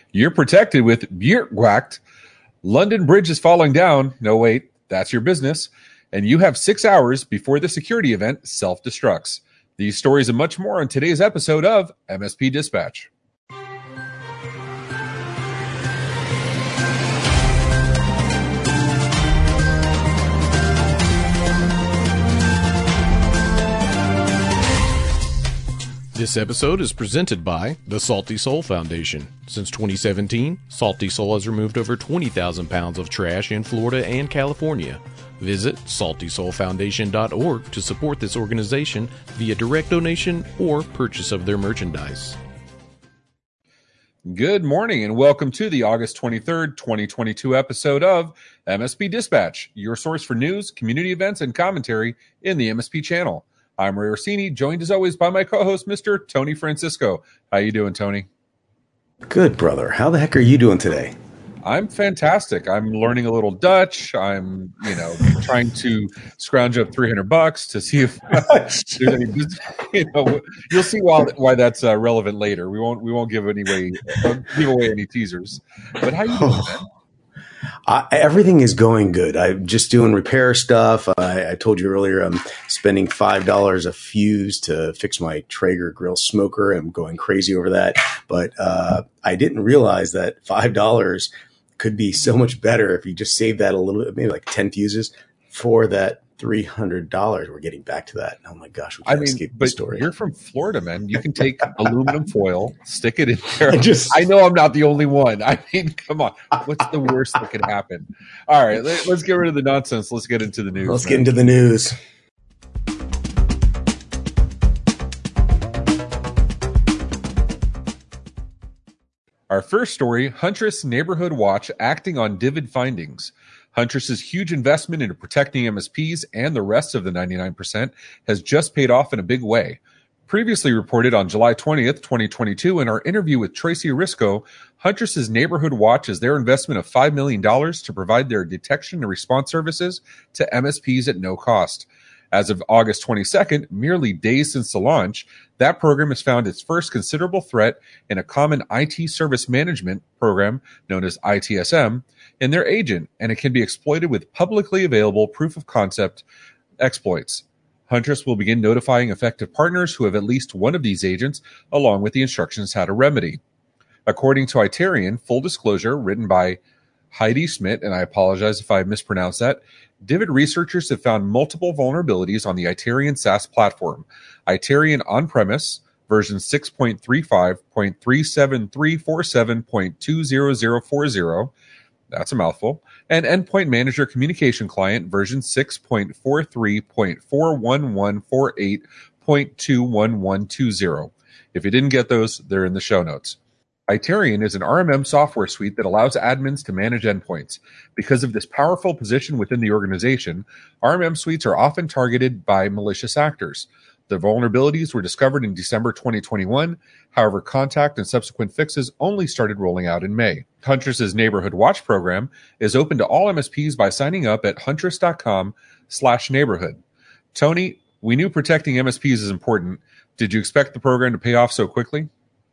You're protected with Biergwacht. London Bridge is falling down. No, wait, that's your business. And you have 6 hours before the security event self-destructs. These stories and much more on today's episode of MSP Dispatch. This episode is presented by the Salty Soul Foundation. Since 2017, Salty Soul has removed over 20,000 pounds of trash in Florida and California. Visit saltysoulfoundation.org to support this organization via direct donation or purchase of their merchandise. Good morning and welcome to the August 23rd, 2022 episode of MSP Dispatch, your source for news, community events, and commentary in the MSP channel. I'm Ray Orsini, joined as always by my co-host, Mr. Tony Francisco. How you doing, Tony? Good, brother. How the heck are you doing today? I'm fantastic. I'm learning a little Dutch. I'm, trying to scrounge up $300 to see if there's any. You'll see why that's relevant later. We won't give away any teasers. But how you doing, man? Everything is going good. I'm just doing repair stuff. I told you earlier I'm spending $5 a fuse to fix my Traeger grill smoker. I'm going crazy over that. But I didn't realize that $5 could be so much better if you just save that a little bit, maybe like 10 fuses for that $300. We're getting back to that. Oh my gosh, we can't escape the story. You're from Florida, man. You can take aluminum foil, stick it in there. I know I'm not the only one. I mean, come on. What's the worst that could happen? All right, let's get rid of the nonsense. Let's get into the news. Let's get into the news. Our first story, Huntress Neighborhood Watch acting on Divid findings. Huntress's huge investment into protecting MSPs and the rest of the 99% has just paid off in a big way. Previously reported on July 20th, 2022, in our interview with Tracy Risco, Huntress's Neighborhood Watch is their investment of $5 million to provide their detection and response services to MSPs at no cost. As of August 22nd, merely days since the launch, that program has found its first considerable threat in a common IT service management program known as ITSM in their agent, and it can be exploited with publicly available proof of concept exploits. Huntress will begin notifying affected partners who have at least one of these agents, along with the instructions how to remedy. According to Itarian, full disclosure, written by Heidi Schmidt, and I apologize if I mispronounced that, Divid researchers have found multiple vulnerabilities on the Itarian SaaS platform. Itarian on-premise, version 6.35.37347.20040, that's a mouthful, and Endpoint Manager Communication Client, version 6.43.41148.21120. If you didn't get those, they're in the show notes. Itarian is an RMM software suite that allows admins to manage endpoints. Because of this powerful position within the organization, RMM suites are often targeted by malicious actors. The vulnerabilities were discovered in December 2021. However, contact and subsequent fixes only started rolling out in May. Huntress's Neighborhood Watch program is open to all MSPs by signing up at huntress.com/neighborhood. Tony, we knew protecting MSPs is important. Did you expect the program to pay off so quickly?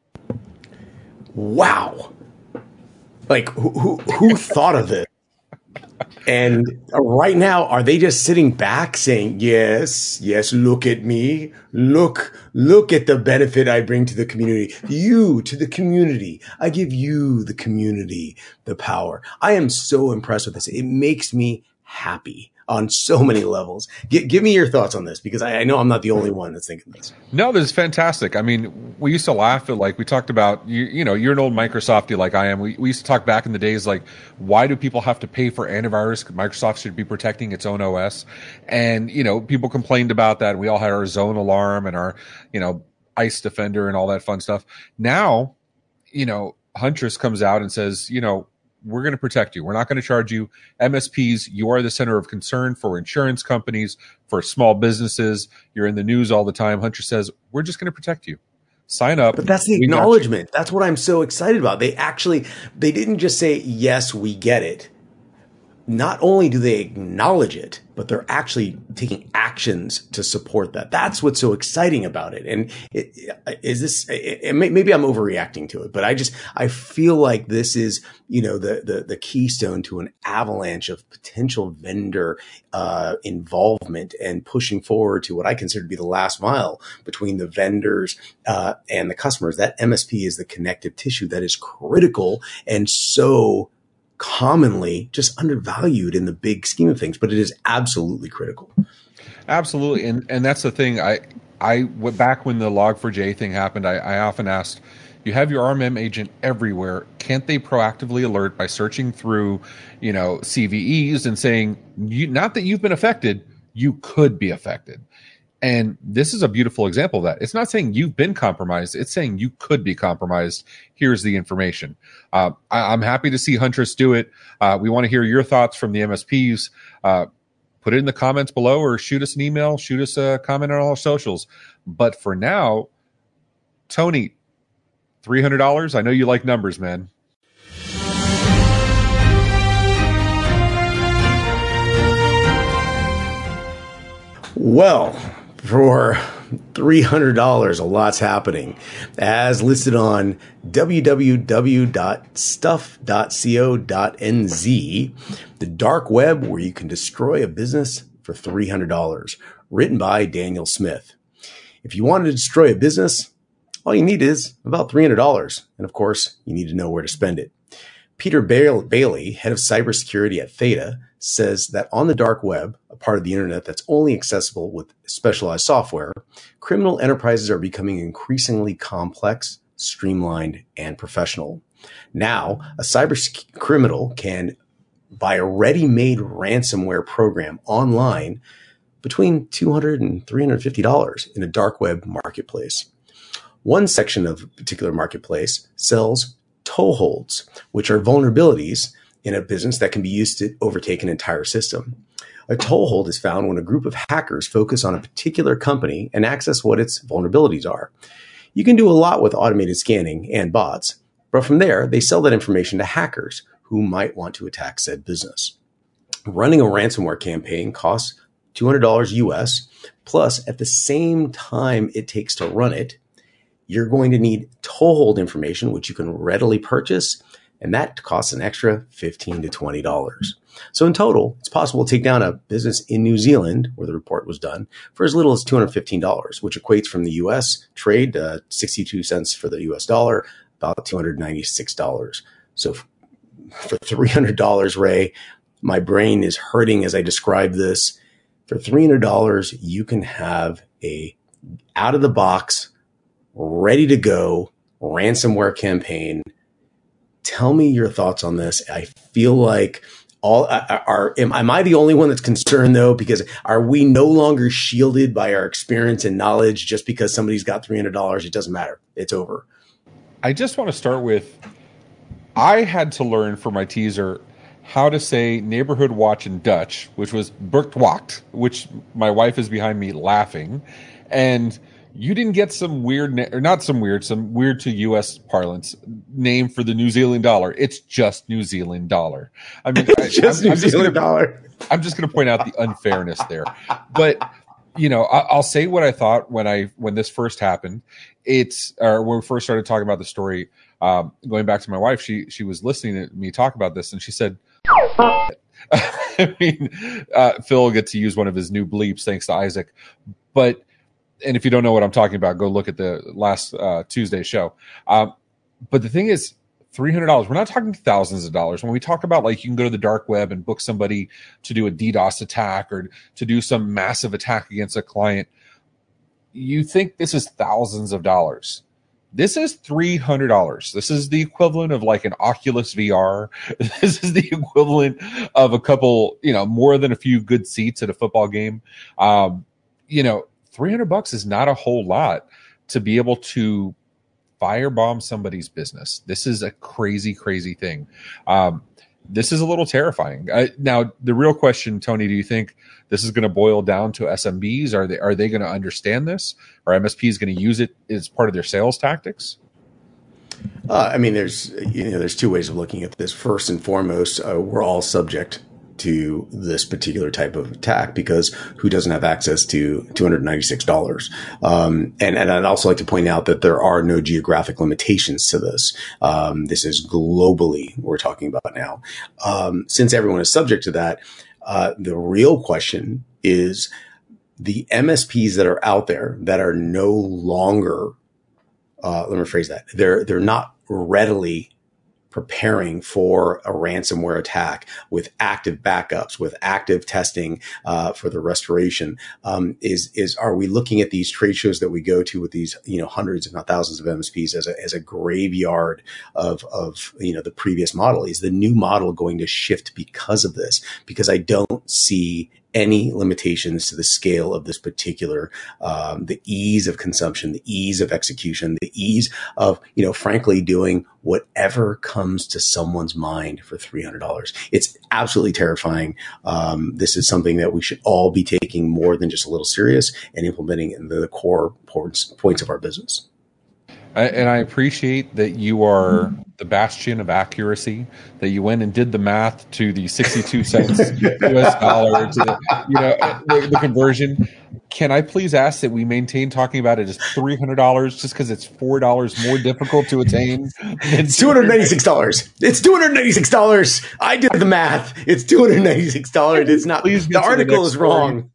Wow. Like, who thought of it? And right now, are they just sitting back saying, yes, look at me. Look at the benefit I bring to the community. You to the community. I give you, the community, the power. I am so impressed with this. It makes me happy on so many levels. Give me your thoughts on this, because I know I'm not the only one that's thinking this. No, this is fantastic. I mean, we used to laugh at, like, we talked about, you're an old Microsoftie like I am. We used to talk back in the days, like, why do people have to pay for antivirus? Microsoft should be protecting its own OS. And, people complained about that. We all had our Zone Alarm and our, ICE Defender and all that fun stuff. Now, Huntress comes out and says, we're going to protect you. We're not going to charge you. MSPs, you are the center of concern for insurance companies, for small businesses. You're in the news all the time. Huntress says, we're just going to protect you. Sign up. But that's the acknowledgement. That's what I'm so excited about. They didn't just say, yes, we get it. not only do they acknowledge it, but they're actually taking actions to support that. That's what's so exciting about it. And maybe I'm overreacting to it, but I feel like this is, the keystone to an avalanche of potential vendor involvement and pushing forward to what I consider to be the last mile between the vendors and the customers. That MSP is the connective tissue that is critical and so commonly just undervalued in the big scheme of things, but it is absolutely critical. Absolutely. And that's the thing. I went back when the Log4j thing happened. I often asked, you have your RMM agent everywhere. Can't they proactively alert by searching through, CVEs and saying, not that you've been affected, you could be affected. And this is a beautiful example of that. It's not saying you've been compromised. It's saying you could be compromised. Here's the information. I'm happy to see Huntress do it. We want to hear your thoughts from the MSPs. Put it in the comments below or shoot us an email, shoot us a comment on all our socials. But for now, Tony, $300. I know you like numbers, man. Well, for $300, a lot's happening. As listed on www.stuff.co.nz, the dark web where you can destroy a business for $300, written by Daniel Smith. If you want to destroy a business, all you need is about $300. And of course, you need to know where to spend it. Peter Bailey, head of cybersecurity at Theta, says that on the dark web, a part of the internet that's only accessible with specialized software, criminal enterprises are becoming increasingly complex, streamlined, and professional. Now, a cyber criminal can buy a ready-made ransomware program online between $200 and $350 in a dark web marketplace. One section of a particular marketplace sells toeholds, which are vulnerabilities in a business that can be used to overtake an entire system. A toehold is found when a group of hackers focus on a particular company and access what its vulnerabilities are. You can do a lot with automated scanning and bots, but from there, they sell that information to hackers who might want to attack said business. Running a ransomware campaign costs $200 US, plus at the same time it takes to run it, you're going to need toehold information, which you can readily purchase, and that costs an extra $15 to $20. So in total, it's possible to take down a business in New Zealand, where the report was done, for as little as $215, which equates from the U.S. trade 62 cents for the U.S. dollar, about $296. So for $300, Ray, my brain is hurting as I describe this. For $300, you can have a out-of-the-box, ready-to-go ransomware campaign. Tell me your thoughts on this. I feel like am I the only one that's concerned though? Because are we no longer shielded by our experience and knowledge just because somebody's got $300? It doesn't matter. It's over. I just want to start with, I had to learn for my teaser how to say neighborhood watch in Dutch, which was Burgtwacht, which my wife is behind me laughing. And you didn't get some weird to U.S. parlance name for the New Zealand dollar. It's just New Zealand dollar. I mean, I'm just going to point out the unfairness there. But, I'll say what I thought when this first happened. When we first started talking about the story, going back to my wife, she was listening to me talk about this and she said, I mean, Phil will get to use one of his new bleeps thanks to Isaac. And if you don't know what I'm talking about, go look at the last Tuesday show. But the thing is, $300, we're not talking thousands of dollars. When we talk about you can go to the dark web and book somebody to do a DDoS attack or to do some massive attack against a client, you think this is thousands of dollars. This is $300. This is the equivalent of an Oculus VR. This is the equivalent of a couple, more than a few good seats at a football game. $300 is not a whole lot to be able to firebomb somebody's business. This is a crazy, crazy thing. This is a little terrifying. Now, the real question, Tony, do you think this is going to boil down to SMBs? Are they going to understand this? Are MSPs going to use it as part of their sales tactics? I mean, there's two ways of looking at this. First and foremost, we're all subject to this particular type of attack, because who doesn't have access to $296? And I'd also like to point out that there are no geographic limitations to this. This is globally we're talking about now. Since everyone is subject to that, the real question is the MSPs that are out there that are no longer, let me rephrase that, they're not readily preparing for a ransomware attack with active backups, with active testing for the restoration. Are we looking at these trade shows that we go to with these, hundreds, if not thousands of MSPs as a graveyard of the previous model? Is the new model going to shift because of this? Because I don't see any limitations to the scale of this particular, the ease of consumption, the ease of execution, the ease of, frankly, doing whatever comes to someone's mind for $300. It's absolutely terrifying. This is something that we should all be taking more than just a little serious and implementing in the core points of our business. And I appreciate that you are the bastion of accuracy, that you went and did the math to the 62 cents US dollar to the conversion. Can I please ask that we maintain talking about it as $300 just because it's $4 more difficult to attain? It's $296. It's $296. I did the math. It's $296. It's not. Please, the article is wrong.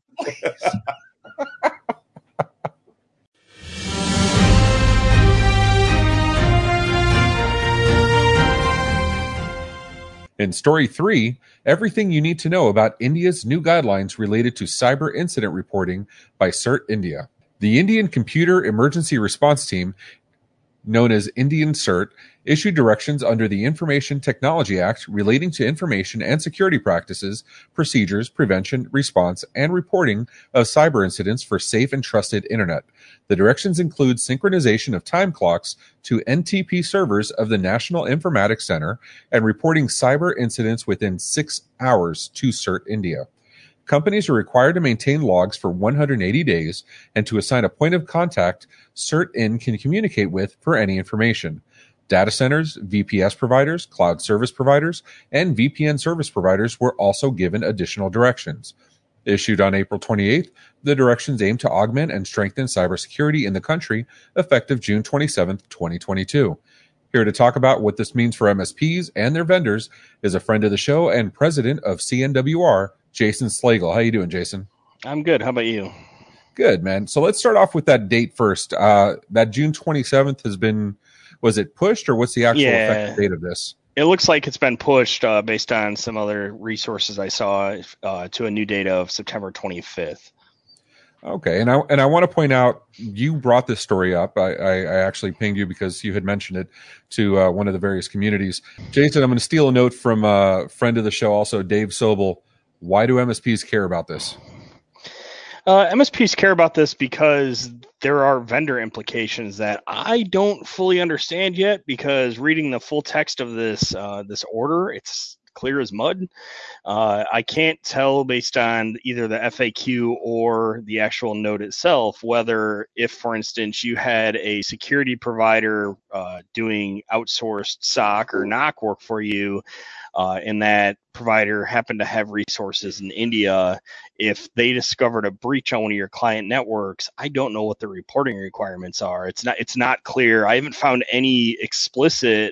In story 3, everything you need to know about India's new guidelines related to cyber incident reporting by CERT India. The Indian Computer Emergency Response Team, known as Indian CERT, issued directions under the Information Technology Act relating to information and security practices, procedures, prevention, response, and reporting of cyber incidents for safe and trusted internet. The directions include synchronization of time clocks to NTP servers of the National Informatics Center and reporting cyber incidents within 6 hours to CERT India. Companies are required to maintain logs for 180 days and to assign a point of contact CERT-In can communicate with for any information. Data centers, VPS providers, cloud service providers, and VPN service providers were also given additional directions. Issued on April 28th, the directions aim to augment and strengthen cybersecurity in the country, effective June 27th, 2022. Here to talk about what this means for MSPs and their vendors is a friend of the show and president of CNWR, Jason Slagle. How you doing, Jason? I'm good. How about you? Good, man. So let's start off with that date first. That June 27th has been, was it pushed, or what's the actual effective date of this? It looks like it's been pushed based on some other resources I saw to a new date of September 25th. Okay, and I want to point out, you brought this story up. I actually pinged you because you had mentioned it to one of the various communities. Jason, I'm going to steal a note from a friend of the show, also Dave Sobel. Why do MSPs care about this? MSPs care about this because there are vendor implications that I don't fully understand yet, because reading the full text of this order, it's clear as mud. I can't tell based on either the FAQ or the actual note itself whether, if, for instance, you had a security provider doing outsourced SOC or NOC work for you, and that provider happened to have resources in India, if they discovered a breach on one of your client networks, I don't know what the reporting requirements are. It's not clear. I haven't found any explicit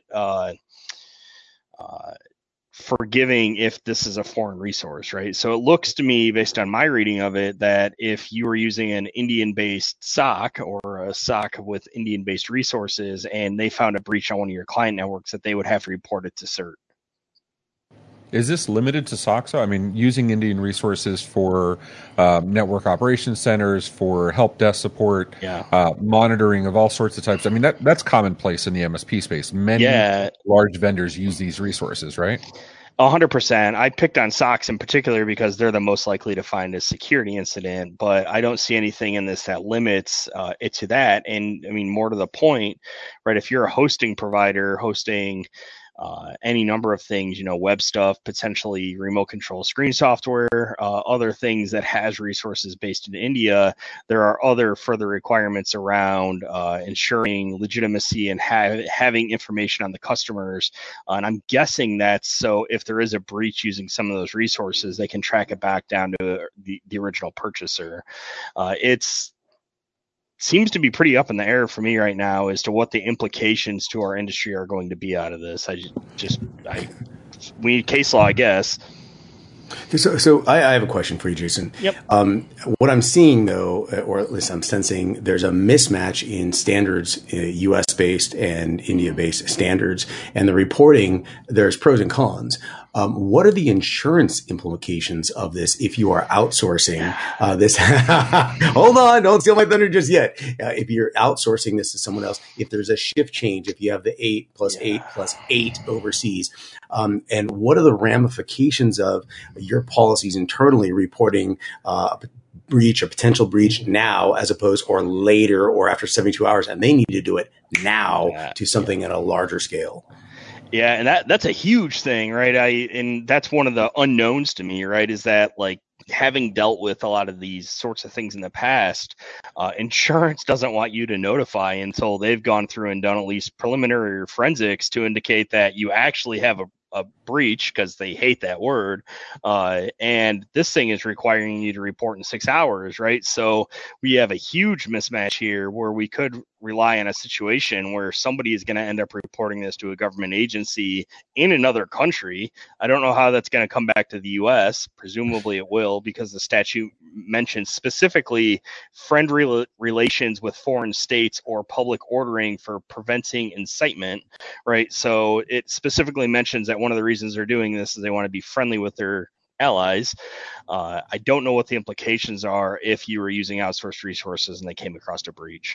forgiving if this is a foreign resource, right? So it looks to me, based on my reading of it, that if you were using an Indian-based SOC or a SOC with Indian-based resources and they found a breach on one of your client networks, that they would have to report it to CERT. Is this limited to SOCs? I mean, using Indian resources for network operations centers, for help desk support, monitoring of all sorts of types. I mean, that's commonplace in the MSP space. Many large vendors use these resources, right? 100%. I picked on SOCs in particular because they're the most likely to find a security incident, but I don't see anything in this that limits it to that. And I mean, more to the point, right? If you're a hosting provider hosting any number of things, web stuff, potentially remote control screen software, other things that has resources based in India. There are other further requirements around ensuring legitimacy and having information on the customers. And I'm guessing that's so if there is a breach using some of those resources, they can track it back down to the original purchaser. It's seems to be pretty up in the air for me right now as to what the implications to our industry are going to be out of this. We need case law, I guess. So I have a question for you, Jason. Yep. What I'm seeing, though, or at least I'm sensing, there's a mismatch in standards, U.S.-based and India-based standards, and the reporting. There's pros and cons. What are the insurance implications of this if you are outsourcing this? Hold on, don't steal my thunder just yet. If you're outsourcing this to someone else, if there's a shift change, if you have the 8 + 8 + 8 overseas, and what are the ramifications of your policies internally reporting breach or potential breach now as opposed or later or after 72 hours, and they need to do it now to something at a larger scale? Yeah, and that's a huge thing, right? And that's one of the unknowns to me, right? Is that like having dealt with a lot of these sorts of things in the past, insurance doesn't want you to notify until they've gone through and done at least preliminary forensics to indicate that you actually have a breach, because they hate that word. And this thing is requiring you to report in 6 hours, right? So we have a huge mismatch here where we could rely on a situation where somebody is going to end up reporting this to a government agency in another country. I don't know how that's going to come back to the U.S. Presumably it will, because the statute mentions specifically friendly relations with foreign states or public ordering for preventing incitement, right? So it specifically mentions that one of the reasons they're doing this is they want to be friendly with their allies. I don't know what the implications are if you were using outsourced resources and they came across a breach.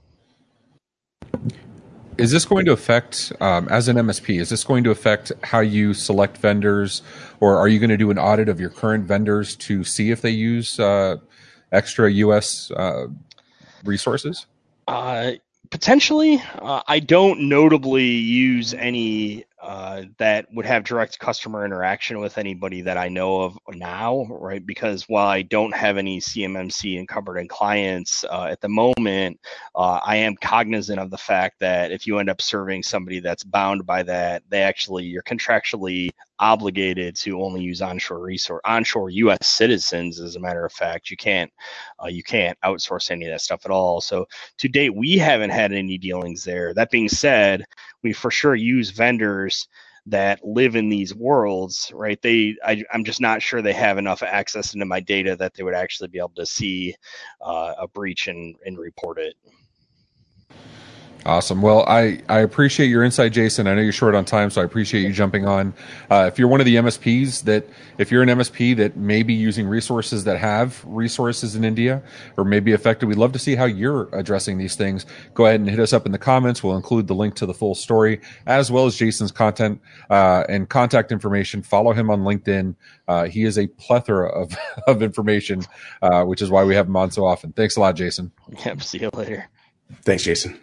Is this going to affect, as an MSP, is this going to affect how you select vendors, or are you going to do an audit of your current vendors to see if they use extra U.S. resources? Potentially. I don't notably use any that would have direct customer interaction with anybody that I know of now, right? Because while I don't have any CMMC encumbered in clients at the moment, I am cognizant of the fact that if you end up serving somebody that's bound by that, you're contractually obligated to only use onshore U.S. citizens. As a matter of fact, you can't outsource any of that stuff at all. So to date, we haven't had any dealings there. That being said, we for sure use vendors that live in these worlds, right? I'm just not sure they have enough access into my data that they would actually be able to see a breach and report it. Awesome. Well, I appreciate your insight, Jason. I know you're short on time, so I appreciate you jumping on. If you're one of the MSPs if you're an MSP that may be using resources that have resources in India or may be affected, we'd love to see how you're addressing these things. Go ahead and hit us up in the comments. We'll include the link to the full story as well as Jason's content and contact information. Follow him on LinkedIn. He is a plethora of information, which is why we have him on so often. Thanks a lot, Jason. Yep. See you later. Thanks, Jason.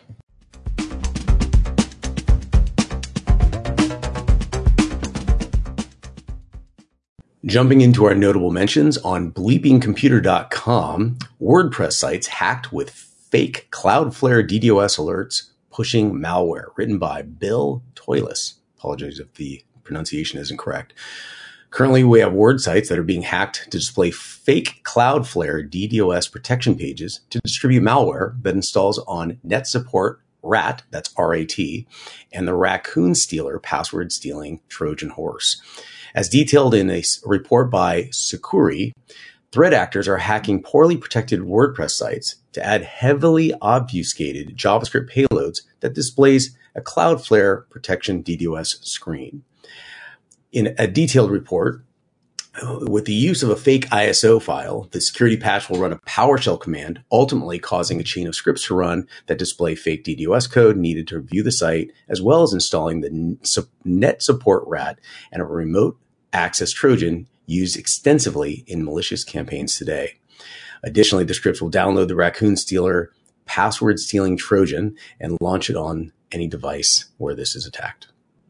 Jumping into our notable mentions on bleepingcomputer.com, WordPress sites hacked with fake Cloudflare DDoS alerts pushing malware, written by Bill Toilis. Apologies if the pronunciation isn't correct. Currently, we have Word sites that are being hacked to display fake Cloudflare DDoS protection pages to distribute malware that installs on NetSupport RAT, that's R-A-T, and the Raccoon Stealer password stealing Trojan horse. As detailed in a report by Sucuri, threat actors are hacking poorly protected WordPress sites to add heavily obfuscated JavaScript payloads that displays a Cloudflare protection DDoS screen. In a detailed report, with the use of a fake ISO file, the security patch will run a PowerShell command, ultimately causing a chain of scripts to run that display fake DDoS code needed to view the site, as well as installing the NetSupport RAT and a remote access Trojan used extensively in malicious campaigns today. Additionally, the scripts will download the Raccoon Stealer password stealing Trojan and launch it on any device where this is attacked.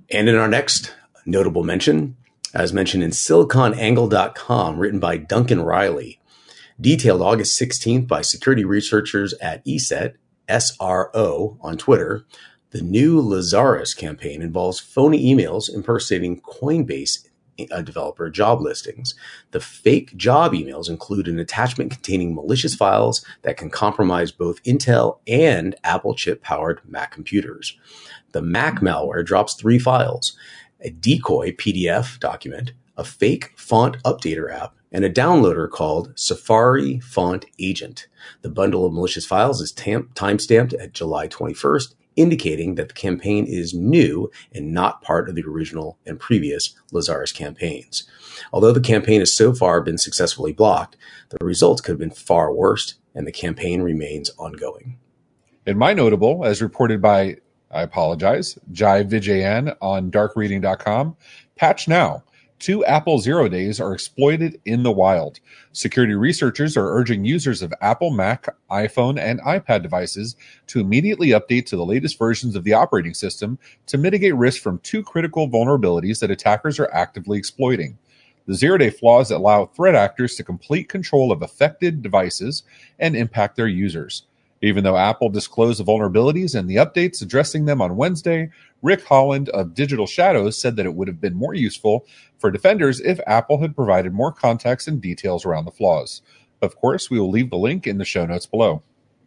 And in our next notable mention, as mentioned in siliconangle.com, written by Duncan Riley, detailed August 16th by security researchers at ESET, SRO, on Twitter, the new Lazarus campaign involves phony emails impersonating Coinbase developer job listings. The fake job emails include an attachment containing malicious files that can compromise both Intel and Apple chip-powered Mac computers. The Mac malware drops 3 files: a decoy PDF document, a fake font updater app, and a downloader called Safari Font Agent. The bundle of malicious files is timestamped at July 21st, indicating that the campaign is new and not part of the original and previous Lazarus campaigns. Although the campaign has so far been successfully blocked, the results could have been far worse, and the campaign remains ongoing. In my notable, as reported by, I apologize, Jai Vijayan on darkreading.com, patch now. 2 Apple 0 days are exploited in the wild. Security researchers are urging users of Apple, Mac, iPhone, and iPad devices to immediately update to the latest versions of the operating system to mitigate risk from 2 critical vulnerabilities that attackers are actively exploiting. The 0-day flaws allow threat actors to complete control of affected devices and impact their users. Even though Apple disclosed the vulnerabilities and the updates addressing them on Wednesday, Rick Holland of Digital Shadows said that it would have been more useful for defenders if Apple had provided more context and details around the flaws. Of course, we will leave the link in the show notes below.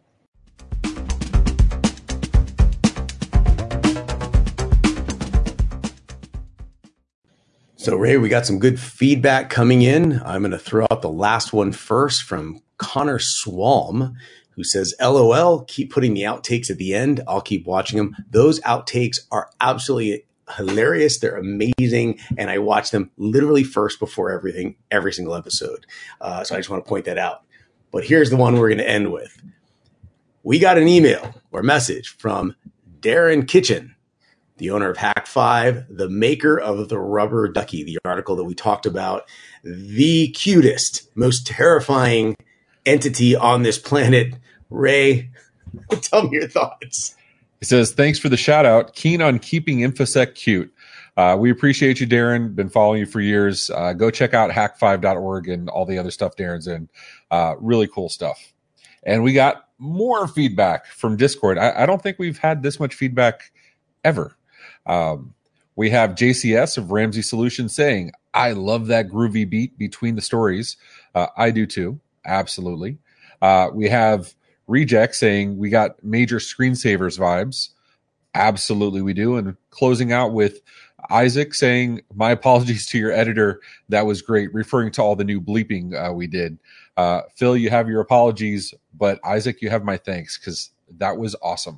So, Ray, we got some good feedback coming in. I'm going to throw out the last one first from Connor Swalm, who says, LOL, keep putting the outtakes at the end. I'll keep watching them. Those outtakes are absolutely hilarious. They're amazing. And I watch them literally first before every single episode. So I just want to point that out. But here's the one we're going to end with. We got an email or message from Darren Kitchen, the owner of Hack5, the maker of the rubber ducky, the article that we talked about, the cutest, most terrifying entity on this planet. Ray, tell me your thoughts. He says, thanks for the shout out. Keen on keeping InfoSec cute. We appreciate you, Darren. Been following you for years. Go check out hack5.org and all the other stuff Darren's in. Really cool stuff. And we got more feedback from Discord. I don't think we've had this much feedback ever. We have JCS of Ramsey Solutions saying, I love that groovy beat between the stories. I do too. Absolutely. We have Reject saying we got major screensavers vibes. Absolutely we do. And closing out with Isaac saying, my apologies to your editor. That was great. Referring to all the new bleeping we did. Phil, you have your apologies, but Isaac, you have my thanks because that was awesome.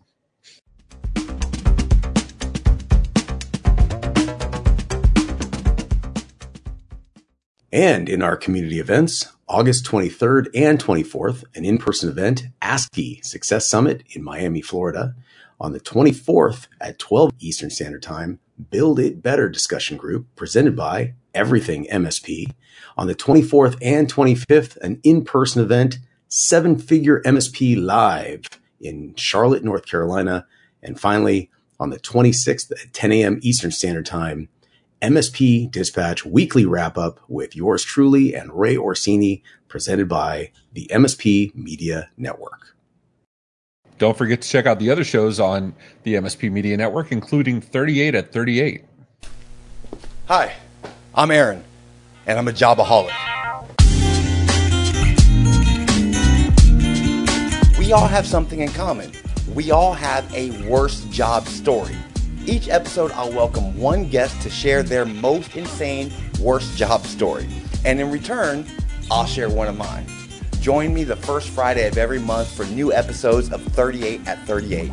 And in our community events, August 23rd and 24th, an in-person event, ASCII Success Summit in Miami, Florida. On the 24th at 12 Eastern Standard Time, Build It Better discussion group presented by Everything MSP. On the 24th and 25th, an in-person event, 7-Figure MSP Live in Charlotte, North Carolina. And finally, on the 26th at 10 a.m. Eastern Standard Time, MSP Dispatch Weekly Wrap-Up with yours truly and Ray Orsini, presented by the MSP Media Network. Don't forget to check out the other shows on the MSP Media Network, including 38 at 38. Hi, I'm Aaron, and I'm a jobaholic. We all have something in common. We all have a worst job story. Each episode, I'll welcome one guest to share their most insane worst job story. And in return, I'll share one of mine. Join me the first Friday of every month for new episodes of 38 at 38.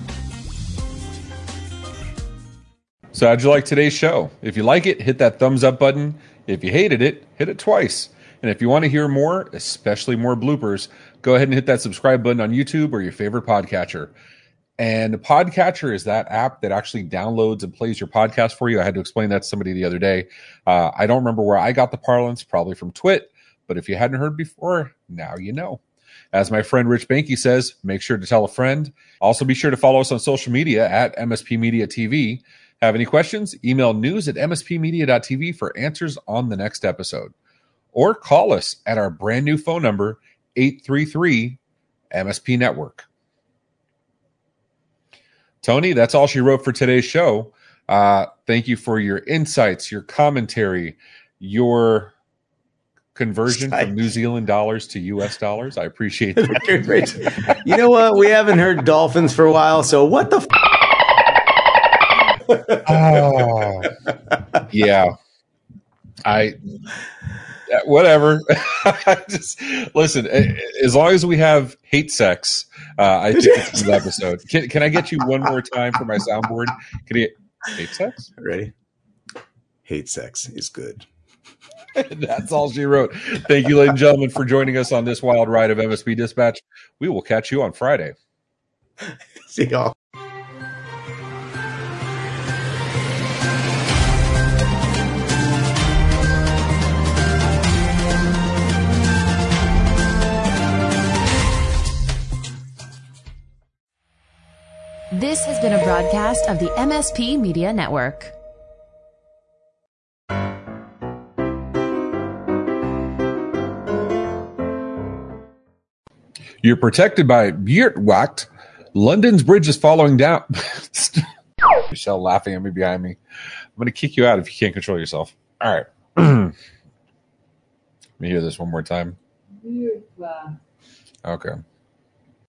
So how'd you like today's show? If you like it, hit that thumbs up button. If you hated it, hit it twice. And if you want to hear more, especially more bloopers, go ahead and hit that subscribe button on YouTube or your favorite podcatcher. And the Podcatcher is that app that actually downloads and plays your podcast for you. I had to explain that to somebody the other day. I don't remember where I got the parlance, probably from Twit. But if you hadn't heard before, now you know. As my friend Rich Banky says, make sure to tell a friend. Also, be sure to follow us on social media at MSP Media TV. Have any questions? Email news@mspmedia.tv for answers on the next episode. Or call us at our brand new phone number, 833 MSP Network. Tony, that's all she wrote for today's show. Thank you for your insights, your commentary, your conversion from New Zealand dollars to U.S. dollars. I appreciate that. You know what? We haven't heard dolphins for a while, so what the Yeah. Whatever. Just listen, as long as we have hate sex, I think it's an episode. Can I get you one more time for my soundboard? Can you hate sex? Ready? Hate sex is good. That's all she wrote. Thank you, ladies and gentlemen, for joining us on this wild ride of MSP Dispatch. We will catch you on Friday. See y'all. This has been a broadcast of the MSP Media Network. You're protected by Biertwacht. London's bridge is falling down. Michelle laughing at me behind me. I'm going to kick you out if you can't control yourself. All right. Let me hear this one more time. Okay.